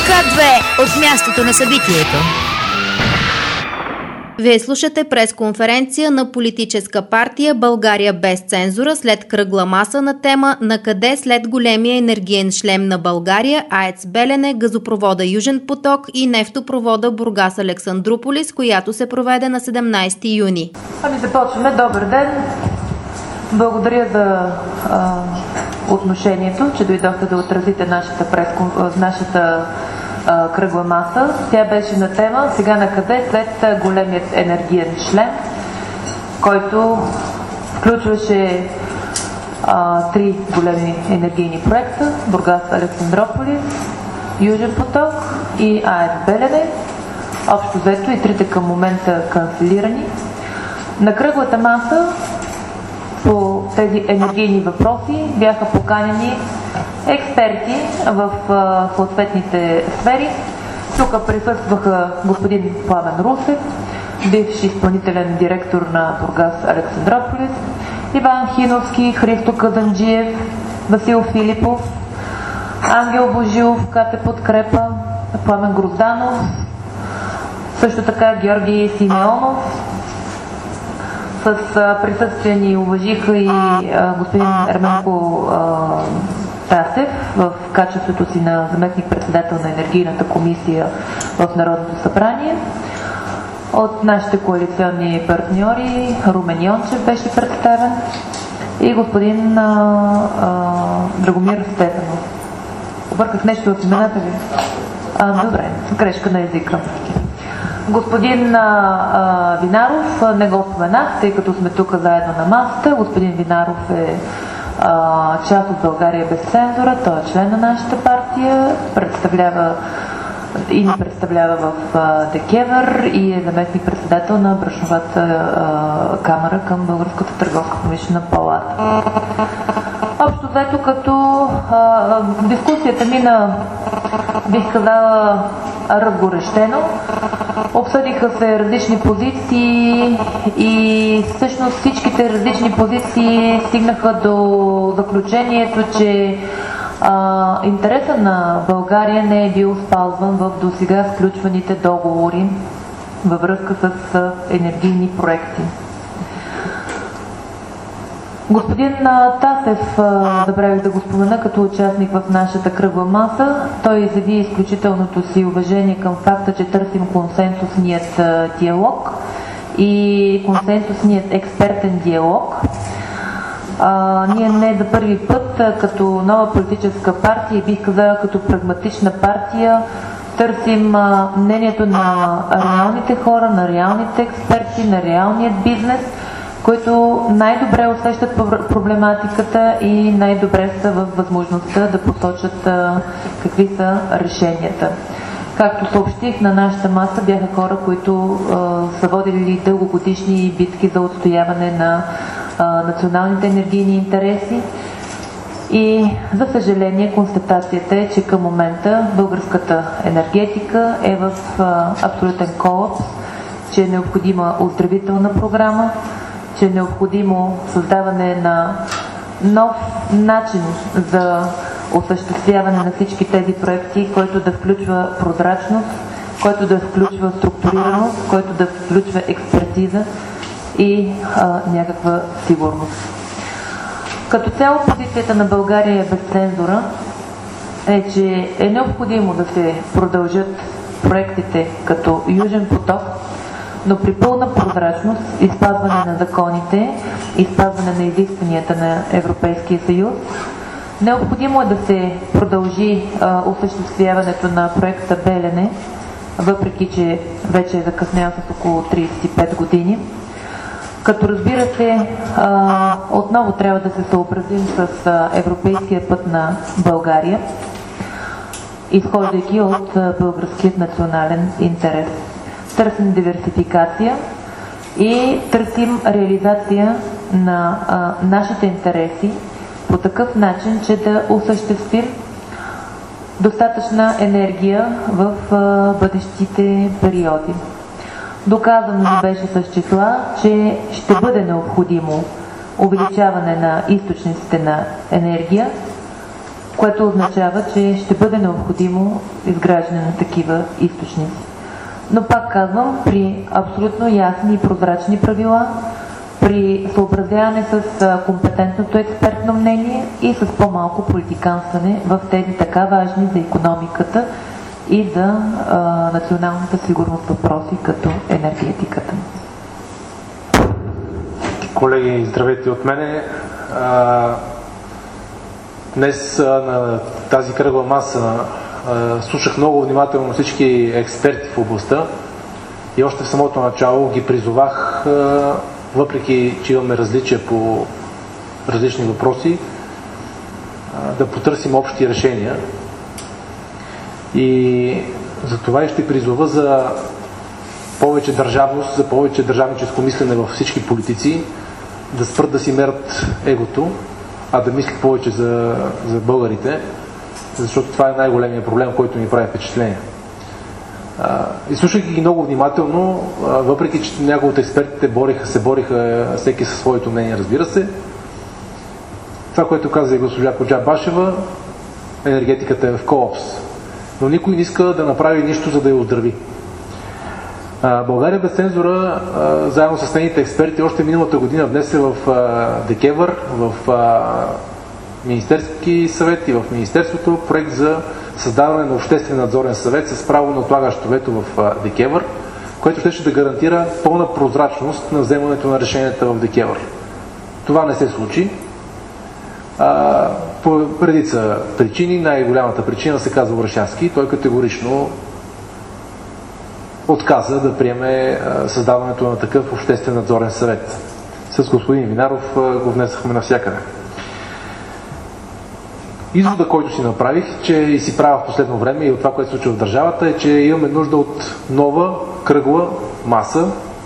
К2 от мястото на събитието. Вие слушате пресконференция на политическа партия България без цензура след кръгла маса на тема "На къде след големия енергиен шлем на България, АЕЦ Белене, газопровода Южен поток и нефтопровода Бургас Александруполис", която се проведе на 17 юни. Започваме. Добър ден! Благодаря за отношението, че дойдохте да отразите нашата кръгла маса. Тя беше на тема "Сега на къде след големият енергиен шлем", който включваше 3 големи енергийни проекта: Бургас Александруполис, Южен поток и АЕЦ Белене. Общо взето и трите към момента канцелирани. На кръглата маса по тези енергийни въпроси бяха поканени експерти в съответните сфери. Тук присъстваха господин Пламен Русев, бивш изпълнителен директор на Бургас Александруполис, Иван Хиновски, Христо Каданджиев, Васил Филипов, Ангел Божилов, КТ Подкрепа, Пламен Грозданов, също така Георги Симеонов. С присъствие ни уважиха и господин Ерменко Тасев в качеството си на заместник-председател на Енергийната комисия в Народното събрание. От нашите коалиционни партньори Румен Йончев беше представен и господин Драгомир Стефанов. Обърках нещо от имената ви? Добре, грешка на езика. Господин Винаров не го споменах, тъй като сме тук заедно на масата. Господин Винаров е част от България без цензура, той е член на нашата партия, ни представлява в ДКЕВР и е заместник-председател на Браншовата камара към Българската търговско-промишлена палата. Общо взето, като дискусията мина, бих казала, разгорещено. Обсъдиха се различни позиции и всъщност всичките различни позиции стигнаха до заключението, че интереса на България не е бил спазван в досега сключваните договори във връзка с енергийни проекти. Господин Тасев, забравих да го спомена като участник в нашата кръгла маса. Той изяви изключителното си уважение към факта, че търсим консенсусният диалог и консенсусният експертен диалог. Ние не за първи път като нова политическа партия, бих казала като прагматична партия, търсим мнението на реалните хора, на реалните експерти, на реалният бизнес, които най-добре усещат проблематиката и най-добре са във възможността да посочат какви са решенията. Както съобщих, на нашата маса бяха хора, които са водили дългогодишни битки за отстояване на националните енергийни интереси. И за съжаление констатацията е, че към момента българската енергетика е в абсолютен колапс, че е необходима оздравителна програма, че е необходимо създаване на нов начин за осъществяване на всички тези проекти, който да включва прозрачност, който да включва структурираност, който да включва експертиза и някаква сигурност. Като цяло позицията на България без цензура е, че е необходимо да се продължат проектите като Южен поток, но при пълна прозрачност и спазване на законите и спазване на изискванията на Европейския съюз. Необходимо е да се продължи осъществяването на проекта Белене, въпреки че вече е закъснял с около 35 години. Като разбира се, отново трябва да се съобразим с европейския път на България, изхождайки от българският национален интерес. Търсим диверсификация и търсим реализация на нашите интереси по такъв начин, че да осъществим достатъчна енергия в бъдещите периоди. Доказано беше с числа, че ще бъде необходимо увеличаване на източниците на енергия което означава, че ще бъде необходимо изграждане на такива източници. Но пак казвам, при абсолютно ясни и прозрачни правила, при съобразяване с компетентното експертно мнение и с по-малко политиканстване в тези така важни за икономиката и за националната сигурност въпроси като енергетиката. Колеги, здравейте от мене. Днес на тази кръгла маса слушах много внимателно всички експерти в областта и още в самото начало ги призовах, въпреки че имаме различия по различни въпроси, да потърсим общи решения. И за това и ще призова за повече държавност, за повече държавническо мислене във всички политици, да спрат да си мерят егото, а да мислят повече за българите, защото това е най-големият проблем, който ми прави впечатление. И слушайки ги много внимателно, въпреки че някои от експертите се бориха всеки със своето мнение, разбира се, това, което каза и госпожа Коджабашева, енергетиката е в колапс. Но никой не иска да направи нищо, за да я оздрави. България без цензура, заедно с нейните експерти, още миналата година внесе в ДКЕВР, в Министерски съвет и в Министерството проект за създаване на обществен надзорен съвет с право на отлагащо вето в ДКЕВР, което ще да гарантира пълна прозрачност на вземането на решенията в ДКЕВР. Това не се случи. По редица причини, най-голямата причина се казва Орешарски. Той категорично отказа да приеме създаването на такъв обществен надзорен съвет. С господин Минаров го внесахме навсякъде. Извода, който си направих, че и си правя в последно време и от това, което се случва в държавата, е, че имаме нужда от нова кръгла маса.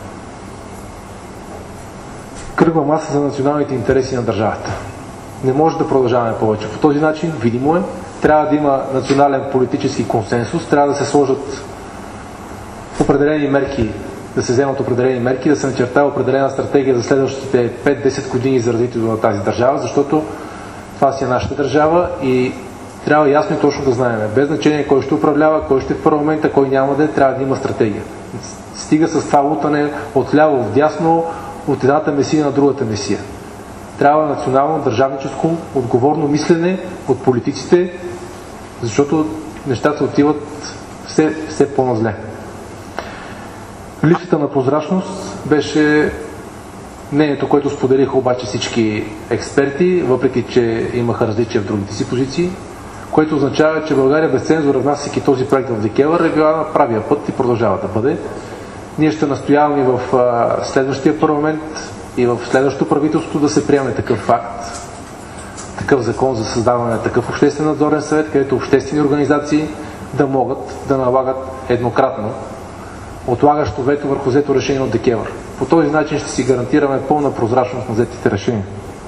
Кръгла маса за националните интереси на държавата. Не може да продължаваме повече. По този начин, видимо е, трябва да има национален политически консенсус, трябва да се сложат определени мерки, да се вземат определени мерки, да се начертава определена стратегия за следващите 5-10 години за развитието на тази държава, защото това си е нашата държава и трябва ясно и точно да знаем. Без значение кой ще управлява, кой ще е в парламента, кой няма да е, трябва да има стратегия. Стига с това лутане от ляво в дясно, от едната месия на другата месия. Трябва национално, държавническо, отговорно мислене от политиците, защото нещата отиват все по-назле. Липсата на прозрачност беше мнението, което споделиха обаче всички експерти, въпреки че имаха различия в другите си позиции, което означава, че България без цензура, внасяйки този проект в ДКЕВР, е била на правия път и продължава да бъде. Ние ще настояваме в следващия парламент и в следващото правителство да се приеме такъв факт, такъв закон за създаване на такъв обществен надзорен съвет, където обществени организации да могат да налагат еднократно отлагащо вето върху взето решение от ДКЕВР. По този начин ще си гарантираме пълна прозрачност на взетите решения.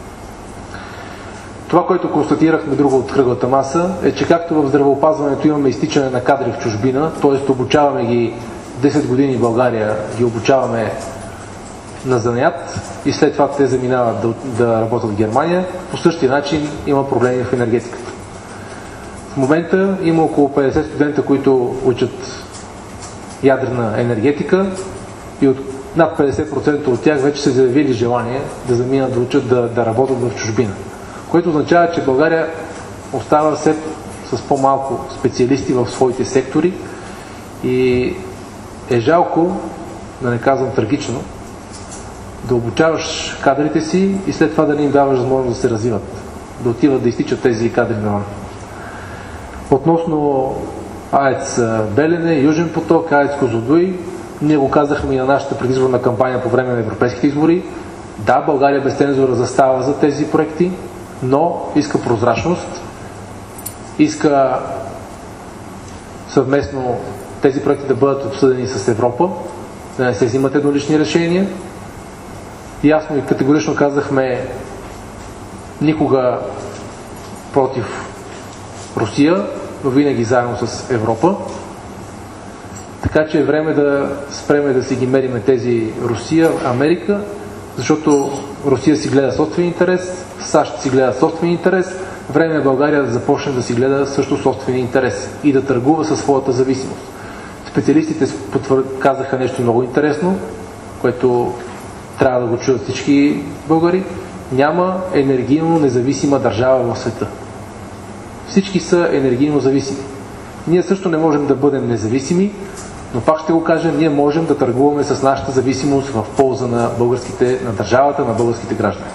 Това, което констатирахме друго от кръглата маса, е, че както в здравеопазването имаме изтичане на кадри в чужбина, т.е. обучаваме ги 10 години в България, ги обучаваме на занаят и след това те заминават да работят в Германия, по същия начин има проблеми в енергетиката. В момента има около 50 студента, които учат ядрена енергетика и от над 50% от тях вече са заявили желание да заминат да учат да работят в чужбина. Което означава, че България остава все с по-малко специалисти в своите сектори и е жалко, да не казвам трагично, да обучаваш кадрите си и след това да не им даваш възможност да се развиват, да отиват да изтичат тези кадри навън. Относно АЕЦ Белене, Южен поток, АЕЦ Козлодуй, ние го казахме и на нашата предизборна кампания по време на европейските избори. Да, България без цензура застава за тези проекти, но иска прозрачност, иска съвместно тези проекти да бъдат обсъдени с Европа, да не се взимат еднолични решения. Ясно и категорично казахме никога против Русия, но винаги заедно с Европа. Така че е време да спреме да си ги мериме тези Русия, Америка, защото Русия си гледа собствен интерес, САЩ си гледа собствен интерес, Време е България да започне да си гледа също собствения интерес и да търгува със своята зависимост. Специалистите казаха нещо много интересно, което трябва да го чуят всички българи. Няма енергийно независима държава в света. Всички са енергийно зависими. Ние също не можем да бъдем независими, но пак ще го кажа, ние можем да търгуваме с нашата зависимост в полза на държавата, на българските граждани.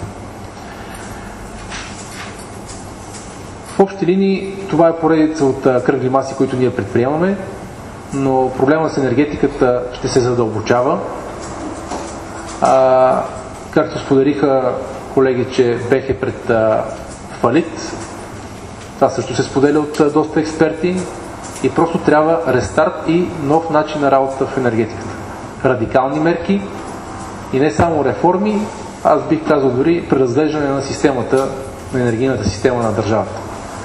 В общи линии това е поредица от кръгли маси, които ние предприемаме, но проблема с енергетиката ще се задълбочава. Както споделиха колеги, че БЕХ е пред фалит, това също се споделя от доста експерти и просто трябва рестарт и нов начин на работа в енергетиката. Радикални мерки и не само реформи, аз бих казал дори преразглеждане на системата, на енергийната система на държавата.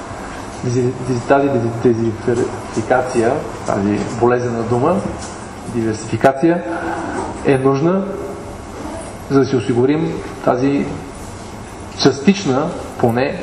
Тази диверсификация, тази болезнена дума, диверсификация е нужна, за да си осигурим тази частична, поне,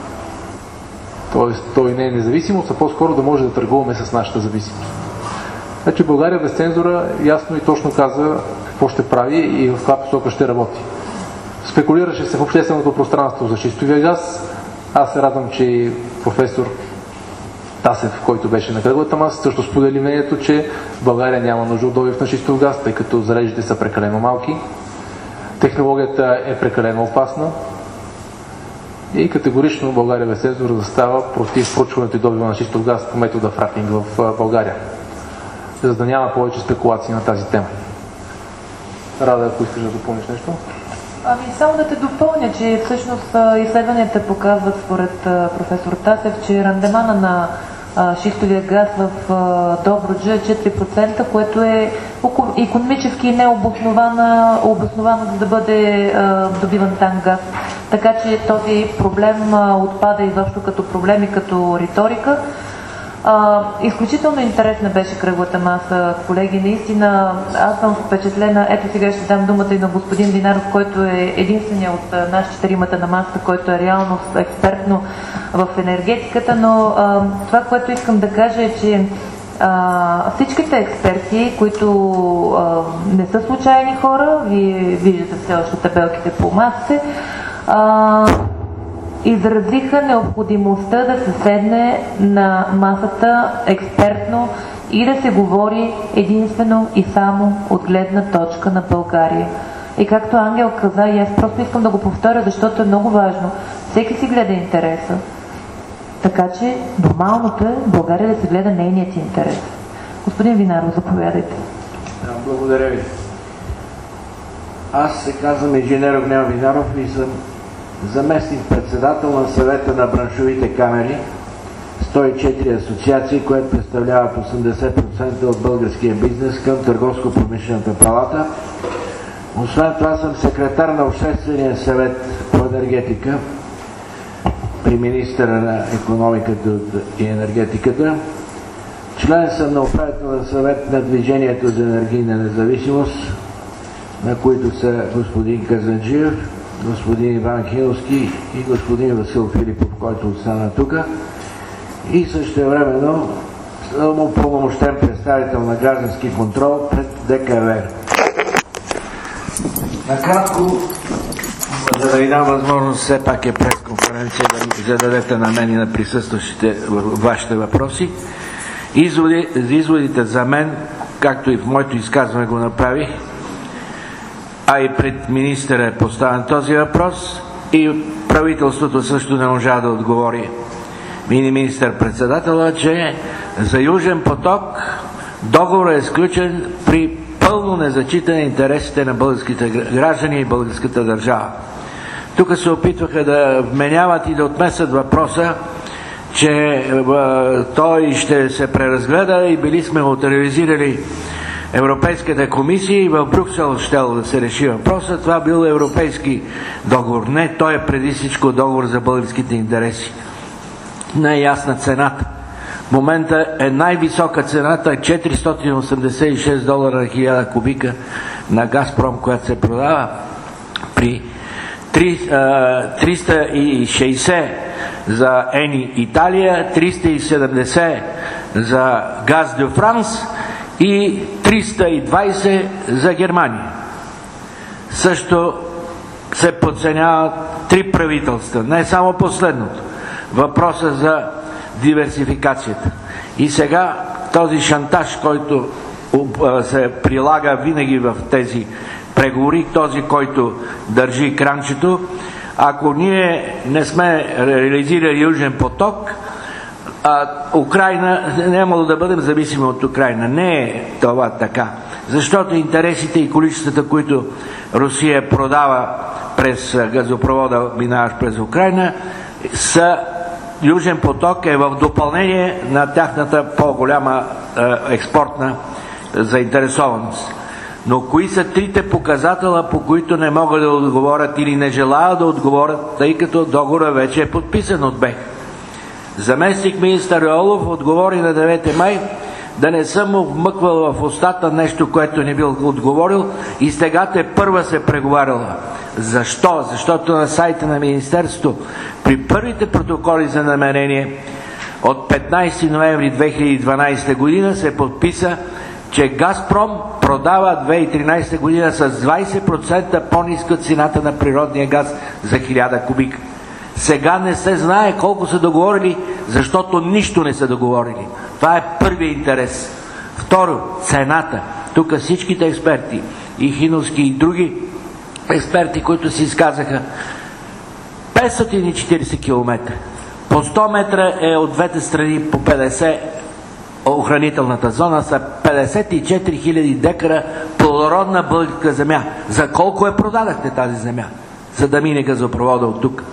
т.е. той не е независимост, а по-скоро да може да търгуваме с нашата зависимост. Значи България без цензура ясно и точно каза какво ще прави и в каква посока ще работи. Спекулираше се в общественото пространство за шистовия газ. Аз се радвам, че професор Тасев, който беше на кръглата маса, също сподели мнението, че България няма нужда от добив на шистов газ, тъй като залежите са прекалено малки. Технологията е прекалено опасна и категорично България без цензура застава против проучването и добива на шистов газ по метода фракинг в България, за да няма повече спекулации на тази тема. Рада, ако искаш да допълниш нещо? Само да те допълня, че всъщност изследванията показват според професор Тасев, че рандемана на шистовия газ в Добруджа е 4%, което е икономически необосновано за да бъде добиван там газ. Така че този проблем отпада изобщо като проблем и като риторика. Изключително интересна беше кръглата маса, колеги. Наистина, аз съм впечатлена. Ето сега ще дам думата и на господин Винаров, който е единствения от нашите четиримата на масата, който е реално експертно в енергетиката, но това, което искам да кажа е, че всичките експерти, които не са случайни хора, вие виждате все още табелките по масите, изразиха необходимостта да се седне на масата експертно и да се говори единствено и само от гледна точка на България. И както Ангел каза, и аз просто искам да го повторя, защото е много важно. Всеки си гледа интереса. Така че нормалното е България да се гледа нейният интерес. Господин Винаров, заповядайте. Благодаря ви. Аз се казвам инженер Огнян Винаров и съм заместник-председател на съвета на браншовите камери, 104 асоциации, което представляват 80% от българския бизнес към Търговско-промишлената палата. Освен това съм секретар на Обществения съвет по енергетика при министъра на икономиката и енергетиката. Член съм на управителния съвет на Движението за енергийна независимост, на които са господин Казанджиев, господин Иван Хилски и господин Васил Филипов, който остана тук. И същевременно съм упълномощен представител на граждански контрол пред ДКВР. Накратко, за да ви дам възможност, все пак е пресконференция, да ми зададете на мен и на присъстващите вашите въпроси. Изводите за мен, както и в моето изказване го направих, а и пред министъра е поставен този въпрос и правителството също не можа да отговори министър-председателя, че за Южен поток договорът е сключен при пълно незачитане интересите на българските граждани и българската държава. Тук се опитваха да вменяват и да отмесят въпроса, че той ще се преразгледа и били сме го реализирали Европейската комисия и в Брюксел щел да се реши въпроса. Това бил европейски договор. Не, той е преди всичко договор за българските интереси. Не е ясна цената. В момента е най-висока цената, е $486 на 1000 кубика на Газпром, която се продава при 360 за Ени Италия, 370 за Газ де Франс и 320 за Германия. Също се подценяват 3 правителства, не само последното. Въпроса за диверсификацията. И сега този шантаж, който се прилага винаги в тези преговори, този, който държи кранчето, ако ние не сме реализирали Южен поток, Украйна, нямало да бъдем зависими от Украйна. Не е това така. Защото интересите и количествата, които Русия продава през газопровода, минаваш през Украйна, Южен поток е в допълнение на тяхната по-голяма експортна заинтересованост. Но кои са 3 показателя, по които не могат да отговорят или не желаят да отговорят, тъй като договорът вече е подписан от БЕХ? Заместник министър Йолов отговори на 9 май да не съм му вмъквал в устата нещо, което не бил отговорил, и сега първа се преговаряла. Защо? Защото на сайта на Министерството при първите протоколи за намерение от 15 ноември 2012 година се подписа, че Газпром продава 2013 година с 20% по-ниска цената на природния газ за 1000 кубика. Сега не се знае колко са договорили, защото нищо не са договорили. Това е първият интерес. Второ, цената. Тук всичките експерти, и хиновски, и други експерти, които се изказаха, 540 км. По 100 метра е от двете страни по 50. Охранителната зона са 54 000 декара плодородна българска земя. За колко продадахте тази земя, за да мине газопровода от тук?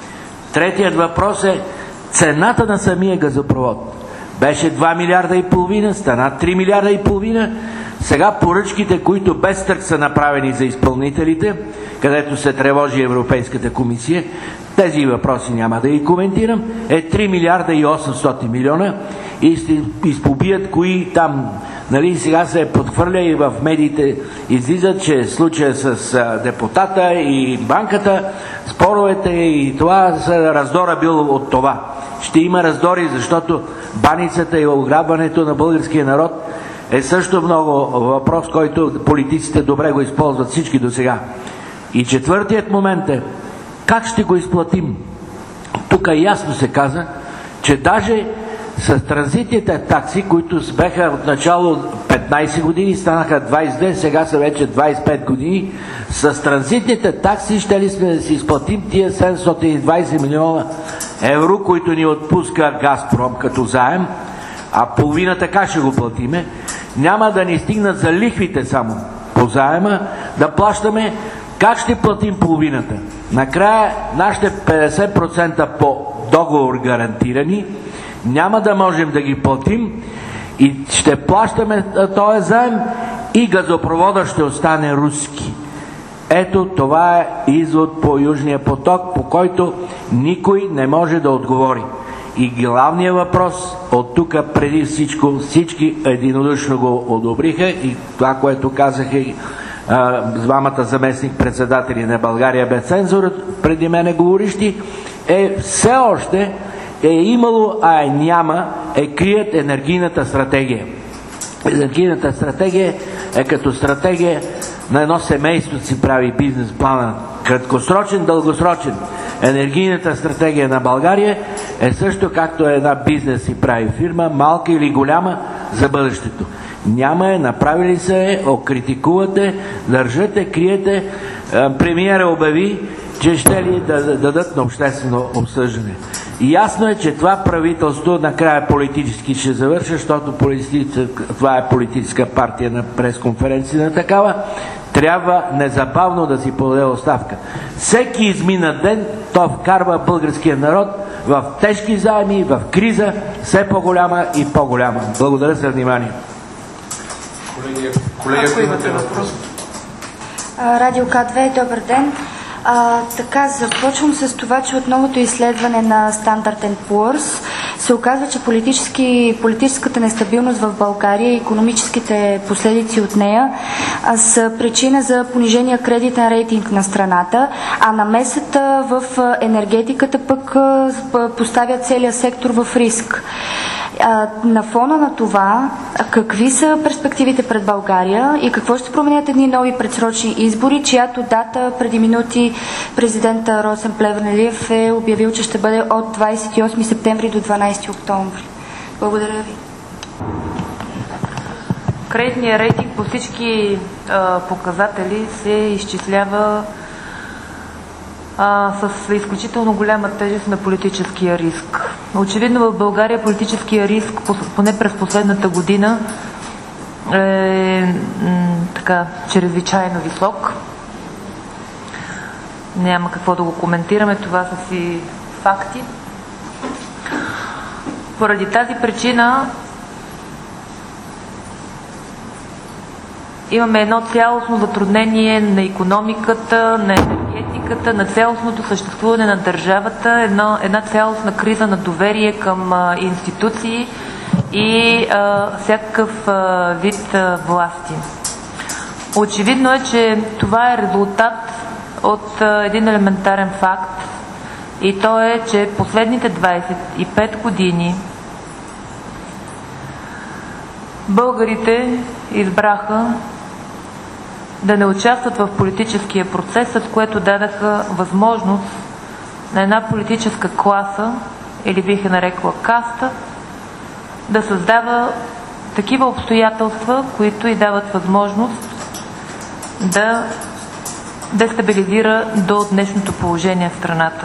Третият въпрос е цената на самия газопровод. Беше 2 милиарда и половина, стана 3 милиарда и половина. Сега поръчките, които без търг са направени за изпълнителите, където се тревожи Европейската комисия, тези въпроси няма да ги коментирам, е 3 милиарда и 800 милиона и ще изпобият кои там. Нали, сега се подхвърля и в медиите излизат, че случая с депутата и банката, споровете и това раздора бил от това. Ще има раздори, защото баницата и ограбването на българския народ е също много въпрос, който политиците добре го използват всички до сега. И четвъртият момент е как ще го изплатим. Тук ясно се каза, че даже с транзитните такси, които беха от начало 15 години, станаха 22, сега са вече 25 години, с транзитните такси ще ли сме да си изплатим тия 720 милиона евро, които ни отпуска Газпром като заем, а половината как ще го платиме? Няма да ни стигнат за лихвите само по заема, да плащаме. Как ще платим половината? Накрая нашите 50% по договор гарантирани, няма да можем да ги платим и ще плащаме този заем и газопровода ще остане руски. Ето това е извод по Южния поток, по който никой не може да отговори. И главният въпрос от тук преди всички единодушно го одобриха и това, което казаха и двамата заместник председатели на България без цензура, преди мене говорищи, е все още имало, а няма, крият енергийната стратегия. Енергийната стратегия е като стратегия на едно семейство, си прави бизнес плана. Краткосрочен, дългосрочен. Енергийната стратегия на България е също както една бизнес си прави фирма, малка или голяма, за бъдещето. Няма направили се, окритикувате, държате, криете. Премиера обяви, че ще ли да дадат на обществено обсъждане. И ясно е, че това правителство накрая политически ще завърши, защото това е политическа партия на пресконференция на такава, трябва незабавно да си подаде оставка. Всеки изминат ден то вкарва българския народ в тежки заеми, в криза, все по-голяма и по-голяма. Благодаря за внимание. Колега, имате въпрос? Радио К2, добър ден. Така, започвам с това, че от новото изследване на Standard & Poor's се оказва, че политическата нестабилност в България и икономическите последици от нея са причина за понижения кредитен рейтинг на страната, а намесата в енергетиката пък поставя целия сектор в риск. На фона на това, какви са перспективите пред България и какво ще променят едни нови предсрочни избори, чиято дата преди минути президента Росен Плевнелиев е обявил, че ще бъде от 28 септември до 12 октомври. Благодаря ви. Кредитният рейтинг по всички показатели се изчислява с изключително голяма тежест на политическия риск. Очевидно в България политическия риск, поне през последната година, е чрезвичайно висок. Няма какво да го коментираме, това са си факти. Поради тази причина имаме едно цялостно затруднение на икономиката, на енергетиката, на цялостното съществуване на държавата, една цялостна криза на доверие към институции и всякакъв вид власти. Очевидно е, че това е резултат от един елементарен факт, и то е, че последните 25 години българите избраха да не участват в политическия процес, с което дадаха възможност на една политическа класа, или бих я нарекла каста, да създава такива обстоятелства, които й дават възможност да дестабилизира до днешното положение в страната.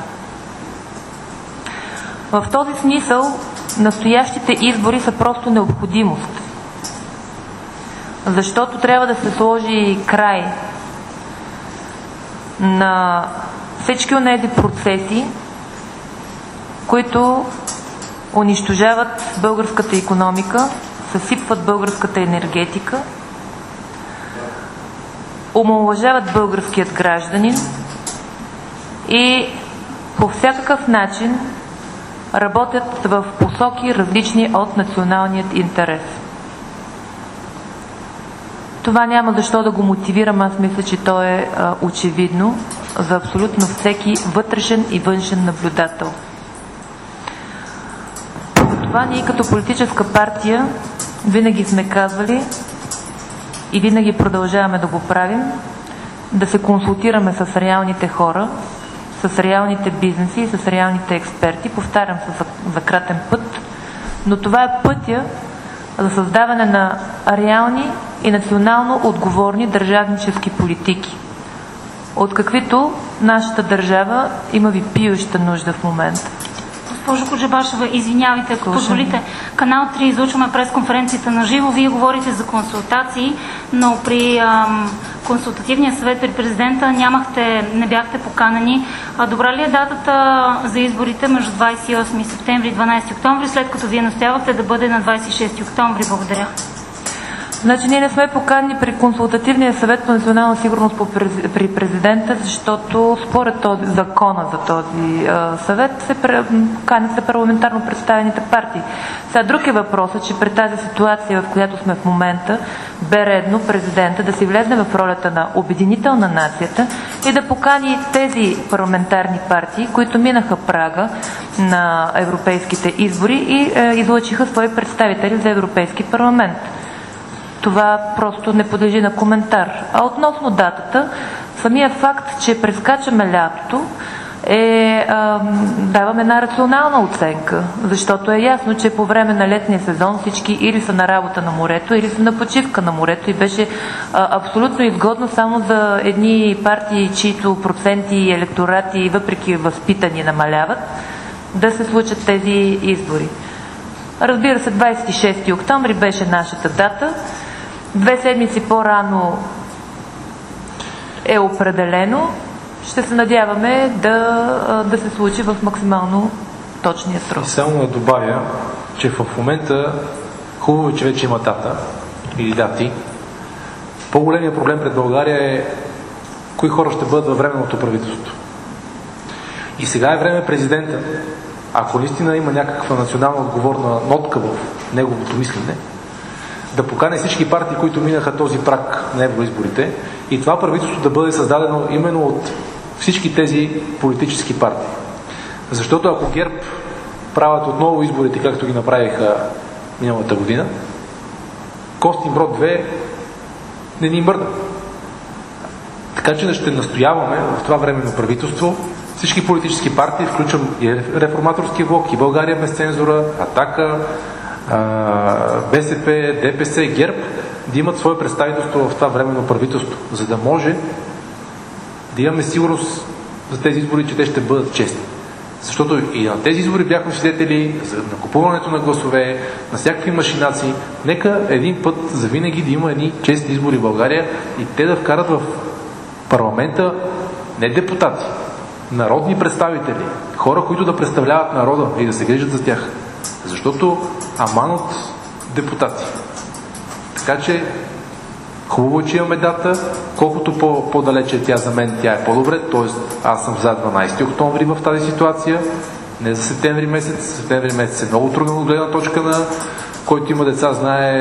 В този смисъл настоящите избори са просто необходимост, защото трябва да се сложи край на всички онези процеси, които унищожават българската икономика, съсипват българската енергетика, омаловажават българският гражданин и по всякакъв начин работят в посоки различни от националният интерес. Това няма защо да го мотивирам, аз мисля, че то е очевидно за абсолютно всеки вътрешен и външен наблюдател. Затова ние като политическа партия винаги сме казвали и винаги продължаваме да го правим, да се консултираме с реалните хора, с реалните бизнеси и с реалните експерти. Повтарям се за кратен път, но това е пътя за създаване на реални и национално отговорни държавнически политики, от каквито нашата държава има випиюща нужда в момента. Госпожо Коджабашева, извинявайте, ако позволите. Канал 3 излучваме пресконференцията на живо. Вие говорите за консултации, но при консултативния съвет при президента не бяхте поканени. Добра ли е датата за изборите между 28 септември и 12 октомври, след като вие настоявахте да бъде на 26 октомври? Благодаря. Значи ние не сме поканени при консултативния съвет по национална сигурност при президента, защото според закона за този съвет се канят за парламентарно представените партии. Сега друг е въпросът, че при тази ситуация, в която сме в момента, бе редно президента да си влезне в ролята на обединител на нацията и да покани тези парламентарни партии, които минаха прага на европейските избори и излъчиха свои представители за Европейски парламент. Това просто не подлежи на коментар. А относно датата, самият факт, че прескачаме лятото, даваме една рационална оценка, защото е ясно, че по време на летния сезон всички или са на работа на морето, или са на почивка на морето и беше абсолютно изгодно само за едни партии, чието проценти и електорати, въпреки възпитани, намаляват, да се случат тези избори. Разбира се, 26 октомври беше нашата дата. 2 седмици по-рано е определено. Ще се надяваме да се случи в максимално точния срок. И само да добавя, че в момента хубаво е, че вече има дата или дати. По-големият проблем пред България е кои хора ще бъдат във временното правителство. И сега е време президента ако наистина има някаква национална отговорна нотка в неговото мислене, да покане всички партии, които минаха този праг на евроизборите, и това правителство да бъде създадено именно от всички тези политически партии. Защото ако ГЕРБ правят отново изборите, както ги направиха миналата година, Костинброд 2 не ни мърда. Така че ще настояваме в това временно правителство всички политически партии, включвам и Реформаторския блок, и България без цензура, Атака, БСП, ДПС, ГЕРБ, да имат свое представителство в това временно правителство, за да може да имаме сигурност за тези избори, че те ще бъдат честни. Защото и на тези избори бяхме свидетели за накупуването на гласове, на всякакви машинации. Нека един път завинаги да има едни честни избори в България и те да вкарат в парламента не депутати, народни представители, хора, които да представляват народа и да се грижат за тях. Защото аман от депутати. Така че хубаво е, че имаме дата, колкото по-далече тя за мен, тя е по-добре, т.е. аз съм за 12 октомври в тази ситуация, не за септември месец. Септември месец е много трудно от гледна точка на който има деца, знае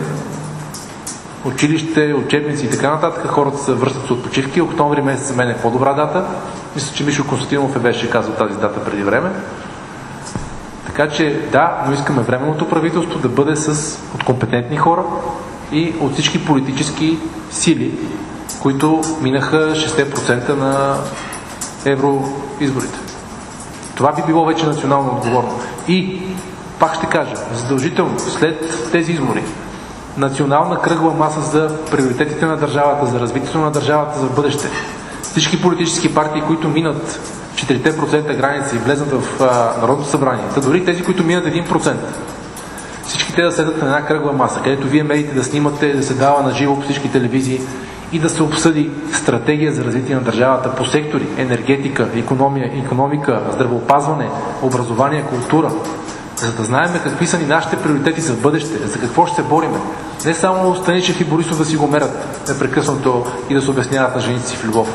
училище, учебници и така нататък, хората се връщат с отпочивки. Октомври месец за мен е по-добра дата. Мисля, че Мишо Константинов беше казал тази дата преди време. Така че да, но искаме временното правителство да бъде от компетентни хора и от всички политически сили, които минаха 60% на евроизборите. Това би било вече национално отговорно. И, пак ще кажа, задължително след тези избори национална кръгла маса за приоритетите на държавата, за развитието на държавата за бъдеще. Всички политически партии, които минат 4% граница и влезнат в Народното събрание, та дори тези, които минат 1%, всички те да седат на една кръгла маса, където вие медиите да снимате, да се дава на живо по всички телевизии и да се обсъди стратегия за развитие на държавата по сектори, енергетика, икономика, здравеопазване, образование, култура, за да знаем какви са ни нашите приоритети за бъдеще, за какво ще се бориме. Не само Станишев и Борисов да си го мерят непрекъснато и да се обясняват на жените си в любов.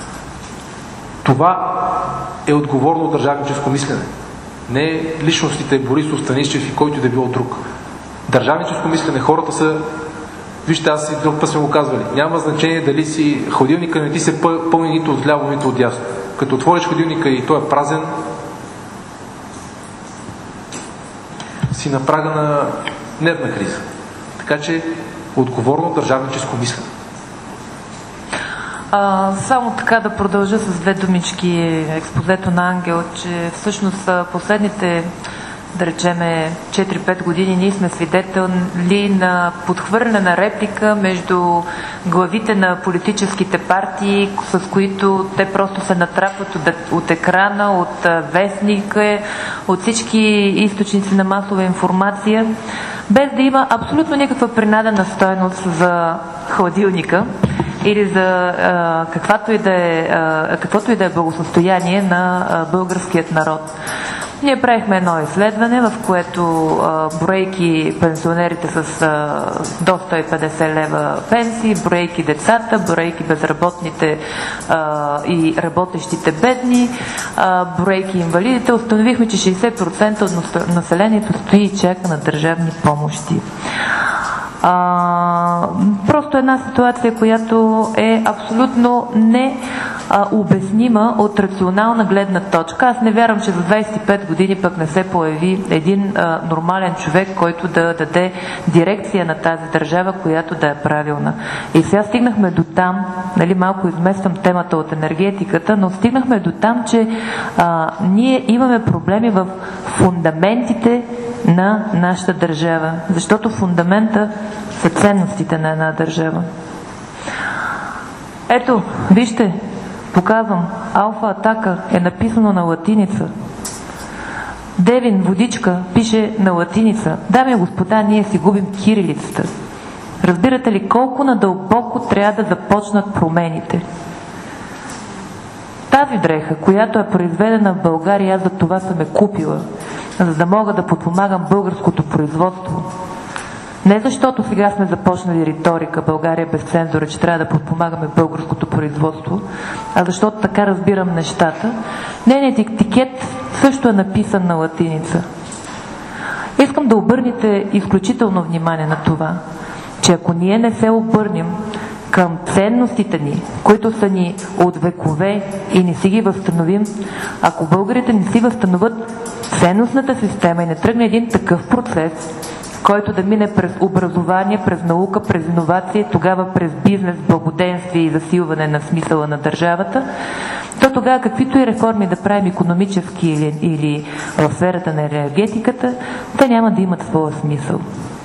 Това е отговорно държавническо мислене. Не личностите Борисов, Станишев и който да било друг. Държавническо мислене, хората са... Вижте, аз и друг път сме го казвали. Няма значение дали си хладилника не ти се пълни нито от ляво, нито от дясно. Като отвориш хладилника и той е празен, си на прага на нервна криза. Така че отговорно държавническо мислене. Само така да продължа с две думички експозето на Ангел, че всъщност последните, да речеме, 4-5 години ние сме свидетели на подхвърляна реплика между главите на политическите партии, с които те просто се натрапват от екрана, от вестника, от всички източници на масова информация, без да има абсолютно никаква принадена стойност за хладилника или за каквото и да е благосъстояние на българският народ. Ние правихме едно изследване, в което бройки пенсионерите с до 150 лева пенсии, бройки децата, бройки безработните и работещите бедни, бройки инвалидите. Установихме, че 60% от населението стои и чака на държавни помощи. Просто една ситуация, която е абсолютно необяснима от рационална гледна точка. Аз не вярвам, че за 25 години пък не се появи един нормален човек, който да даде дирекция на тази държава, която да е правилна. И сега стигнахме до там, нали, малко измествам темата от енергетиката, но стигнахме до там, че ние имаме проблеми в фундаментите на нашата държава, защото фундамента са ценностите на една държава. Ето, вижте, показвам, Алфа Атака е написано на латиница. Девин Водичка пише на латиница. Дами и господа, ние си губим кирилицата. Разбирате ли колко надълбоко трябва да започнат промените? Тази дреха, която е произведена в България, аз за това съм я купила, за да мога да подпомагам българското производство. Не защото сега сме започнали риторика България без цензура, че трябва да подпомагаме българското производство, а защото така разбирам нещата. Нейният етикет също е написан на латиница. Искам да обърнете изключително внимание на това, че ако ние не се обърнем към ценностите ни, които са ни от векове и не си ги възстановим, ако българите не си възстановят ценностната система и не тръгне един такъв процес, който да мине през образование, през наука, през иновации, тогава през бизнес, благоденствие и засилване на смисъла на държавата, то тогава каквито и реформи да правим икономически или в сферата на енергетиката, те няма да имат своя смисъл.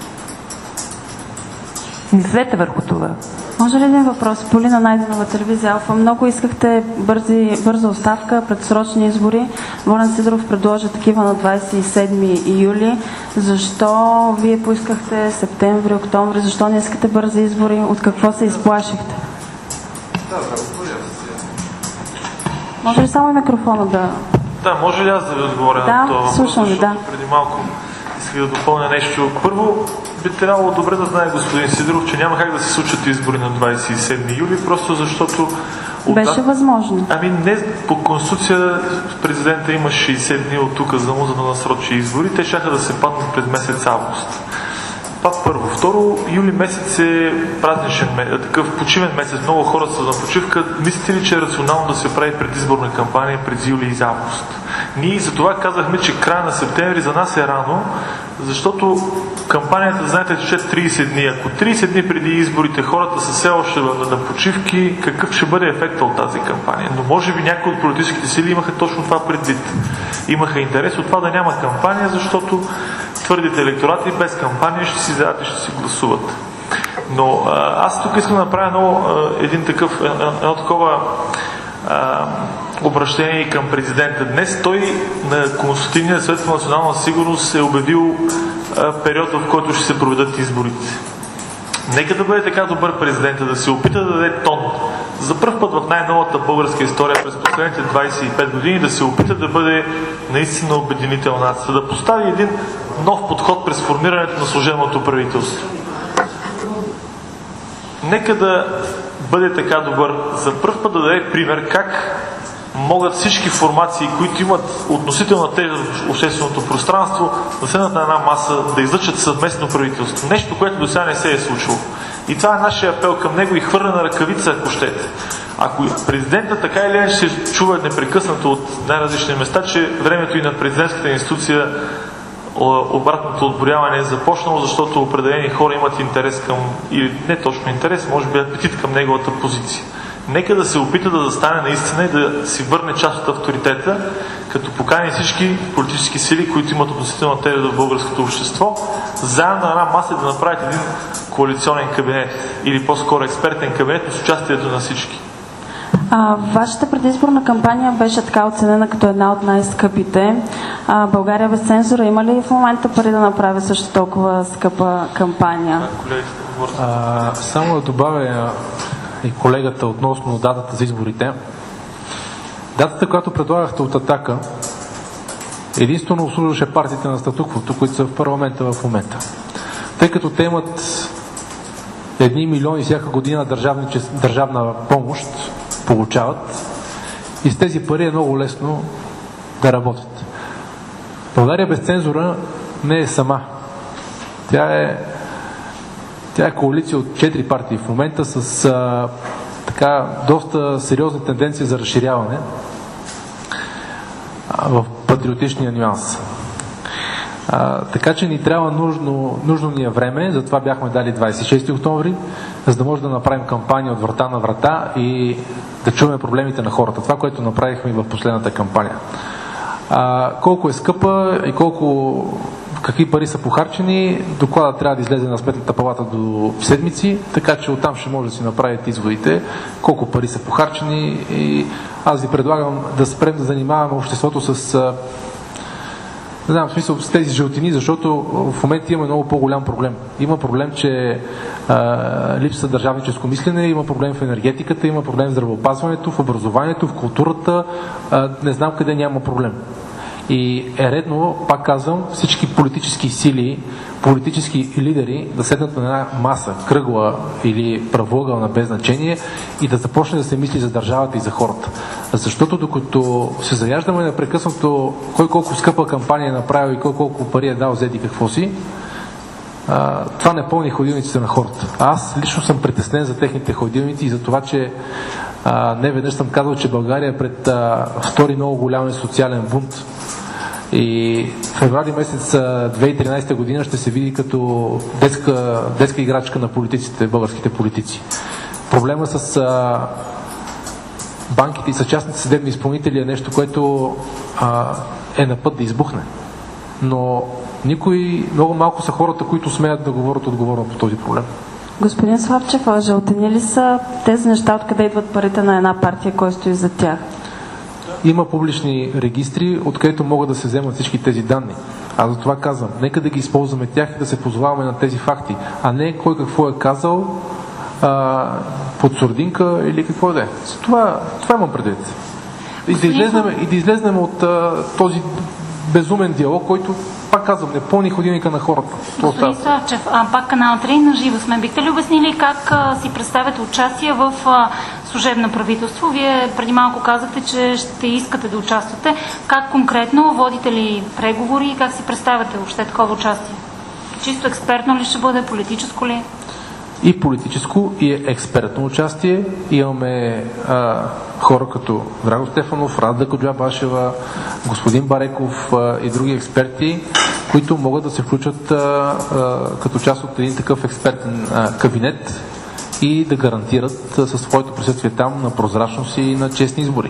Мислете върху това. Може ли един въпрос? Полина Найденова, телевизия Алфа. Много искахте бърза оставка, предсрочни избори. Волен Сидеров предложи такива на 27 юли. Защо вие поискахте септември, октомври? Защо не искате бързи избори? От какво се изплашихте? Може ли само микрофона да... Да, може ли аз да ви отговоря на това въпрос? Слушам ви, да. Преди малко исках да допълня нещо. Първо, би трябвало добре да знае господин Сидеров, че няма как да се случат избори на 27 юли, просто защото... Беше възможно. Ами не, по Конституция президента има 60 дни от указа му, за да насрочи избори. Те щяха да се паднат през месец август. Това първо. Второ, юли месец е празничен месец, такъв почивен месец. Много хора са на почивка. Мислите ли, че е рационално да се прави предизборна кампания през юли и август? Ние за това казахме, че края на септември за нас е рано, защото кампанията, знаете, че 30 дни. Ако 30 дни преди изборите хората са все още на почивки, какъв ще бъде ефектът от тази кампания? Но може би някои от политическите сили имаха точно това предвид. Имаха интерес от това да няма кампания, защото твърдите електорати без кампания ще си вземат и ще си гласуват. Но аз тук искам да направя едно такова обращение към президента. Днес той на Консултативния съвет по национална сигурност е обявил период, в който ще се проведат изборите. Нека да бъде така добър президента, да се опита да даде тон. За пръв път в най-новата българска история през последните 25 години да се опита да бъде наистина обединител нация, да постави един нов подход през формирането на служебното правителство. Нека да бъде така добър, за пръв път да даде пример как могат всички формации, които имат относителна тежест в общественото пространство, да седнат на една маса, да излъчат съвместно правителство. Нещо, което до сега не се е случило. И това е нашия апел към него и хвърлена ръкавица, ако щете. Ако президента така или иначе се чува непрекъснато от най-различни места, че времето и на президентската институция обратното отборяване е започнало, защото определени хора имат интерес към, или не точно интерес, може би апетит към неговата позиция. Нека да се опита да застане наистина и да си върне част от авторитета, като покани всички политически сили, които имат относителна тежест в българското общество, заедно на една маса да направят един коалиционен кабинет или по-скоро експертен кабинет с участието на всички. Вашата предизборна кампания беше така оценена като една от най-скъпите. България без цензура има ли в момента пари да направи също толкова скъпа кампания? Само да добавя и колегата относно датата за изборите. Датата, която предлагахте от Атака, единствено обслужваше партиите на статуквото, които са в парламента в момента. Тъй като те имат 1 милион всяка година държавна помощ, получават и с тези пари е много лесно да работят. България без цензура не е сама. Тя е коалиция от 4 партии в момента с така доста сериозна тенденция за разширяване в патриотичния нюанс. Така че ни трябва нужно ни е време, затова бяхме дали 26 октомври, за да може да направим кампания от врата на врата и да чуваме проблемите на хората. Това, което направихме и в последната кампания. Колко е скъпа и какви пари са похарчени, докладът трябва да излезе на Сметната палата до седмици, така че оттам ще може да си направите изводите колко пари са похарчени и аз ви предлагам да спрем да занимаваме обществото с не знам, в смисъл с тези жълтини, защото в момента има много по-голям проблем. Има проблем, че липса държавническо мислене, има проблем в енергетиката, има проблем в здравеопазването, в образованието, в културата, не знам къде няма проблем. И е редно, пак казвам, всички политически сили, политически лидери да седнат на една маса, кръгла или правоъгълна без значение и да започне да се мисли за държавата и за хората. Защото докато се заяждаме непрекъснато кой колко скъпа кампания е направил и кой колко пари е дал, взети какво си, това не пълни ходилниците на хората. Аз лично съм притеснен за техните ходилници и за това, че не веднъж съм казал, че България е пред втори много голям социален бунт. И февруари месец 2013 година ще се види като детска играчка на политиците, българските политици. Проблема с банките и с частните съдебни изпълнители е нещо, което е на път да избухне. Но много малко са хората, които смеят да говорят отговорно по този проблем. Господин Славчев, жълтени ли са тези неща, откъде идват парите на една партия, кой стои за тях? Има публични регистри, откъдето могат да се вземат всички тези данни. Аз за това казвам, нека да ги използваме тях и да се позоваваме на тези факти, а не кой какво е казал под сурдинка или какво да е. Това имам предвид. И да излезнем от този безумен диалог, който, пак казвам, не пълни ходилника на хората. Господин Славчев, пак канал 3 на живо сме. Бихте ли обяснили как си представяте участие в служебно правителство? Вие преди малко казахте, че ще искате да участвате. Как конкретно? Водите ли преговори и как си представяте въобще такова участие? Чисто експертно ли ще бъде? Политическо ли? И политическо, и експертно участие. Имаме хора като Драго Стефанов, Радда Коджабашева, господин Бареков и други експерти, които могат да се включат като част от един такъв експертен кабинет и да гарантират със своето присъствие там на прозрачност и на честни избори.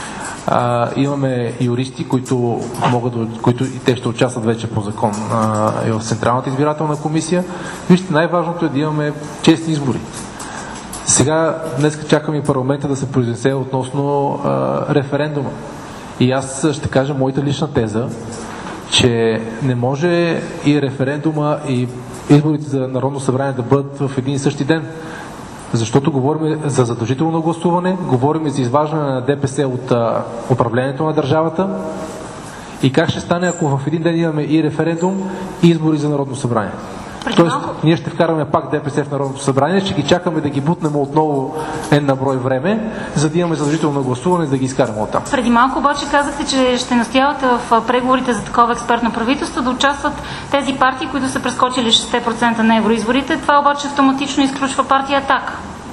Имаме юристи, които и те ще участват вече по закон и в Централната избирателна комисия. Вижте, най-важното е да имаме честни избори. Сега, днес чакаме и парламента да се произнесе относно референдума. И аз ще кажа моята лична теза, че не може и референдума, и изборите за Народно събрание да бъдат в един и същи ден. Защото говорим за задължително гласуване, говорим за изваждане на ДПС от управлението на държавата. И как ще стане, ако в един ден имаме и референдум, и избори за Народно събрание? Тоест, ние ще вкараме пак ДПС в Народното събрание, ще ги чакаме да ги бутнем отново на брой време, за да имаме задължително гласуване, за да ги изкараме оттам. Преди малко обаче казахте, че ще настоявате в преговорите за такова експертно правителство да участват тези партии, които са прескочили 60% на евроизборите. Това обаче автоматично изключва партия Атака.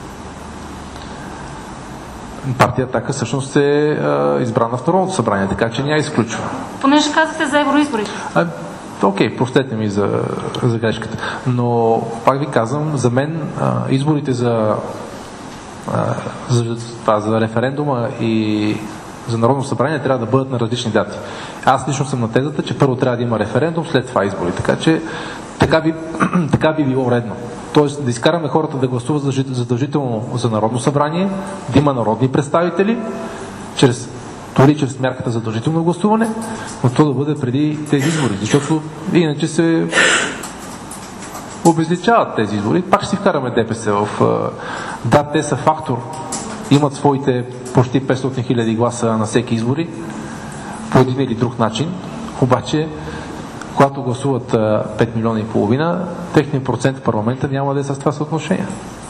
Партия Атака всъщност е избрана в Народното събрание, така че няма изключва. Понеже казахте за евроизборите. Окей, простете ми за грешката. Но, пак ви казвам, за мен изборите за референдума и за Народно събрание трябва да бъдат на различни дати. Аз лично съм на тезата, че първо трябва да има референдум, след това избори. Така че така би било редно. Тоест да изкараме хората да гласуват задължително за Народно събрание, да има народни представители, дори чрез мярката за задължително гласуване, но то да бъде преди тези избори, защото иначе се обезличават тези избори. Пак ще си вкараме ДПС в... Да, те са фактор, имат своите почти 500 000 гласа на всеки избори, по един или друг начин, обаче когато гласуват 5 милиона и половина, техният процент в парламента няма да е с това съотношение.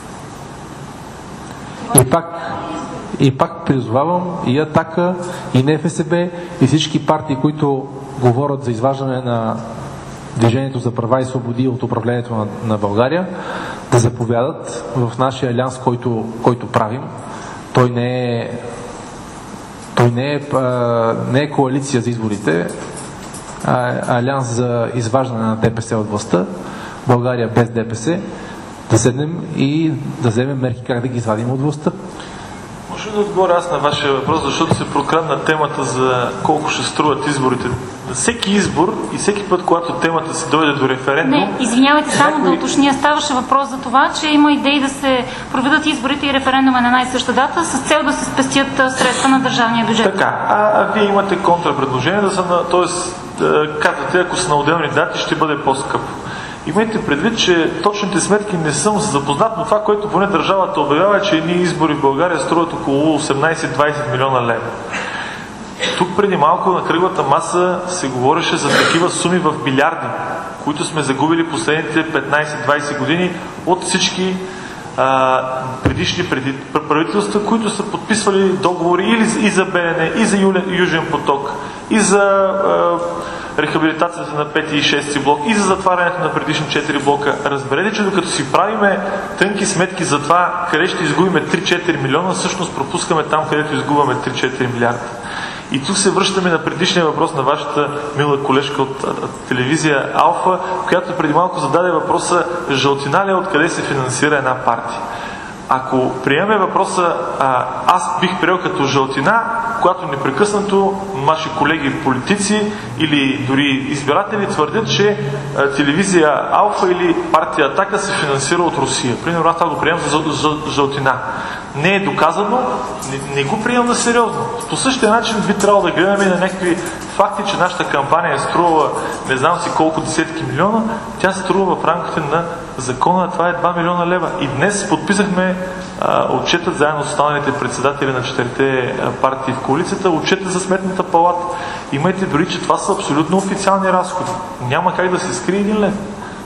И пак призовавам и Атака, и НФСБ, и всички партии, които говорят за изваждане на Движението за права и свободи от управлението на България, да заповядат в нашия алианс, който правим. Той не е коалиция за изборите, а алианс за изваждане на ДПС от властта, България без ДПС, да седнем и да вземем мерки как да ги извадим от властта. Може да отговоря аз на вашия въпрос, защото се прокрадна темата за колко ще струват изборите. Всеки избор и всеки път, когато темата се дойде до референдум... Не, извинявайте, само да уточня. Ставаше въпрос за това, че има идеи да се проведат изборите и референдума на най-съща дата с цел да се спестят средства на държавния бюджет. Така, а вие имате контрапредложение, казвате, ако са на отделни дати, ще бъде по-скъпо. Имайте предвид, че точните сметки не съм запознат, но това, което поне държавата обявява, е, че едни избори в България струват около 18-20 милиона лева. Тук преди малко на кръглата маса се говореше за такива суми в билиарди, които сме загубили последните 15-20 години от всички предишни правителства, които са подписвали договори и за Белене, и за Южен поток, и за рехабилитацията на 5 и 6 блок, и за затварянето на предишни 4 блока. Разберете, че докато си правиме тънки сметки за това, къде ще изгубиме 3-4 милиона, всъщност пропускаме там, където изгубваме 3-4 милиарда. И тук се връщаме на предишния въпрос на вашата мила колежка от телевизия Алфа, която преди малко зададе въпроса: жълтина ли е, откъде се финансира една партия? Ако приемем въпроса, аз бих приел като жълтина, когато непрекъснато наши колеги политици или дори избиратели твърдят, че телевизия Алфа или партия Атака се финансира от Русия. Примерно аз това го приемам за жълтина. Не е доказано, не го приемам на сериозно. По същия начин би трябвало да гледаме и на някакви факти, че нашата кампания е струвала не знам си колко десетки милиона, тя струва в рамките на закона, това е 2 милиона лева. И днес подписахме отчетът заедно с останалите председатели на 4 партии в коалицията, отчетът за Сметната палата. Имайте дори, че това са абсолютно официални разходи. Няма как да се скрие един лев.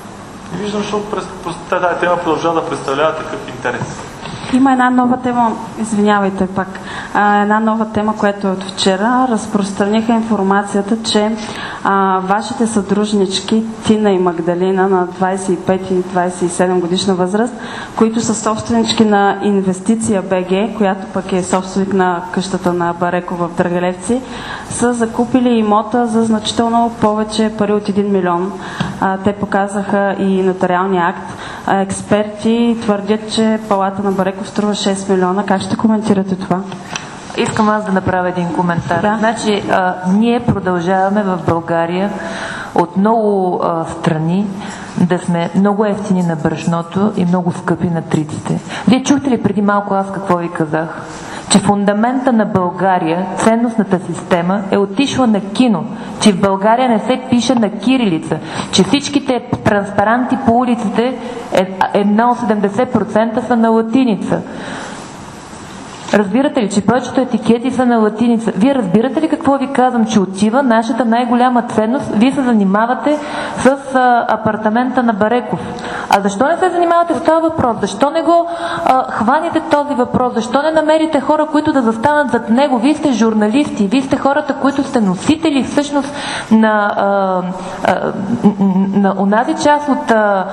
Не виждам, защото тази тема продължава да представлява такъв интерес. Има една нова тема, извинявайте пак, една нова тема, която от вчера разпространиха информацията, че вашите съдружнички Тина и Магдалина на 25 и 27 годишна възраст, които са собственички на Инвестиция БГ, която пък е собственик на къщата на Бареков в Драгалевци, са закупили имота за значително повече пари от 1 милион. Те показаха и нотариалния акт. Експерти твърдят, че палата на Бареков струва 6 милиона. Как ще коментирате това? Искам аз да направя един коментар. Да. Значи, ние продължаваме в България от много страни да сме много ефтини на брашното и много скъпи на триците. Вие чухте ли преди малко аз какво ви казах? Че фундамента на България, ценностната система е отишла на кино, че в България не се пише на кирилица, че всичките транспаранти по улиците, едно 70% са на латиница. Разбирате ли, че повечето етикети са на латиница? Вие разбирате ли какво ви казвам? Че отива нашата най-голяма ценност. Вие се занимавате с апартамента на Бареков. А защо не се занимавате с този въпрос? Защо не го хваните този въпрос? Защо не намерите хора, които да застанат зад него? Вие сте журналисти, вие сте хората, които сте носители всъщност на онази част от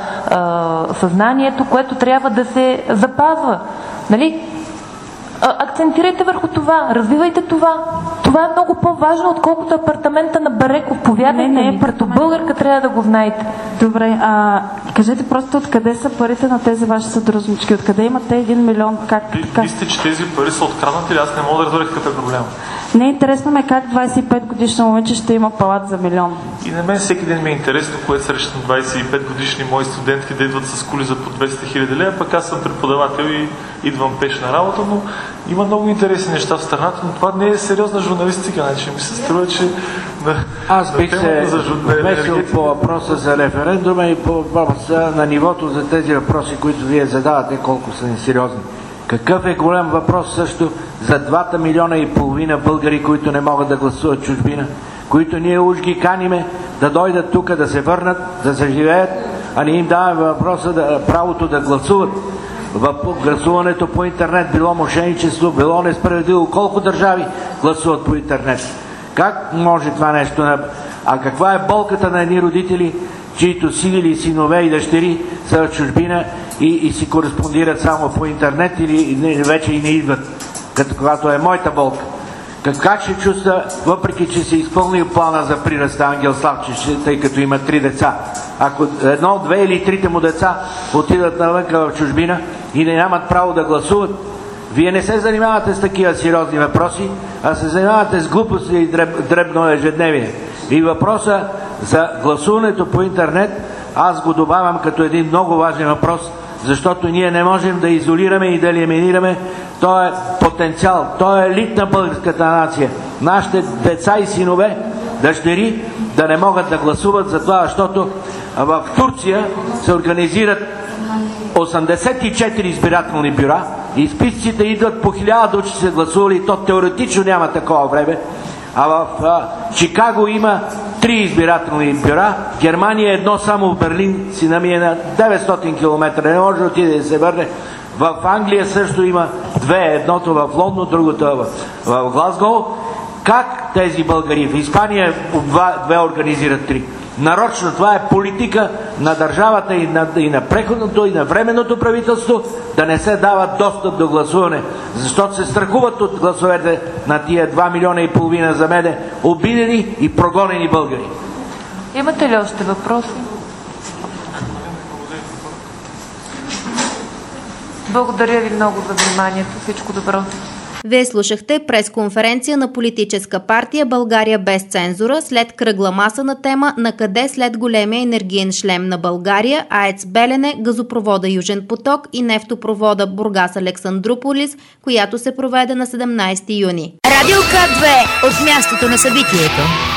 съзнанието, което трябва да се запазва. Нали? Акцентирайте върху това, развивайте това. Това е много по-важно, отколкото апартамента на Бареков. Повярвайте ми, като българка трябва да го знаете. Добре, кажете просто откъде са парите на тези ваши съдружнички? Откъде имате 1 милион? Вижте, че тези пари са откраднати или аз не мога да разбера какъв е проблем. Не е интересно ме как 25 годишно момиче ще има палат за милион. И на мен всеки ден ми е интересно, което срещам 25 годишни мои студентки да идват с коли за по 200 хиляди лева, пък аз съм преподавател и идвам пеш на работа, но има много интересни неща в страната, но това не е сериозна журналистика, значи ми се струва, че аз бих се вмесил по въпроса за референдума и по въпроса на нивото за тези въпроси, които вие задавате, колко са несериозни. Какъв е голям въпрос също за 2,5 милиона българи, които не могат да гласуват чужбина, които ние уж ги каниме да дойдат тук, да се върнат, да заживеят, а не им даваме въпроса правото да гласуват. В гласуването по интернет било мошенничество, било несправедливо. Колко държави гласуват по интернет? Как може това нещо? А каква е болката на едни родители, чието сини или синове и дъщери са в чужбина и си кореспондират само по интернет или вече и не идват, когато е моята болка? Как ще чувства, въпреки че се изпълнил плана за прираста Ангел Славчев, тъй като има 3 деца? Ако 1, 2 или 3 му деца отидат навънка в чужбина и не нямат право да гласуват, вие не се занимавате с такива сериозни въпроси, а се занимавате с глупости и дребно ежедневие. И въпроса за гласуването по интернет, аз го добавям като един много важен въпрос, защото ние не можем да изолираме и да елиминираме този потенциал, този елит на българската нация. Нашите деца и синове, дъщери да не могат да гласуват за това, защото в Турция се организират 84 избирателни бюра и списъците идват по 1000 души се гласували, то теоретично няма такова време, а в Чикаго има 3 избирателни бюра. Германия едно само в Берлин си намие на 900 км. Не може да отиде да се върне. В Англия също има две. Едното в Лондон, другото в Глазго. Как тези българи в Испания две организират 3? Нарочно това е политика на държавата и на преходното и на временното правителство да не се дава достъп до гласуване, защото се страхуват от гласовете на тия 2,5 милиона за мене обидени и прогонени българи. Имате ли още въпроси? Благодаря ви много за вниманието. Всичко добро. Вие слушахте пресконференция на политическа партия България без цензура след кръгла маса на тема "На къде след големия енергиен шлем на България, АЕЦ Белене, газопровода Южен поток и нефтопровода Бургас Александруполис", която се проведе на 17 юни. Радио К2 от мястото на събитието.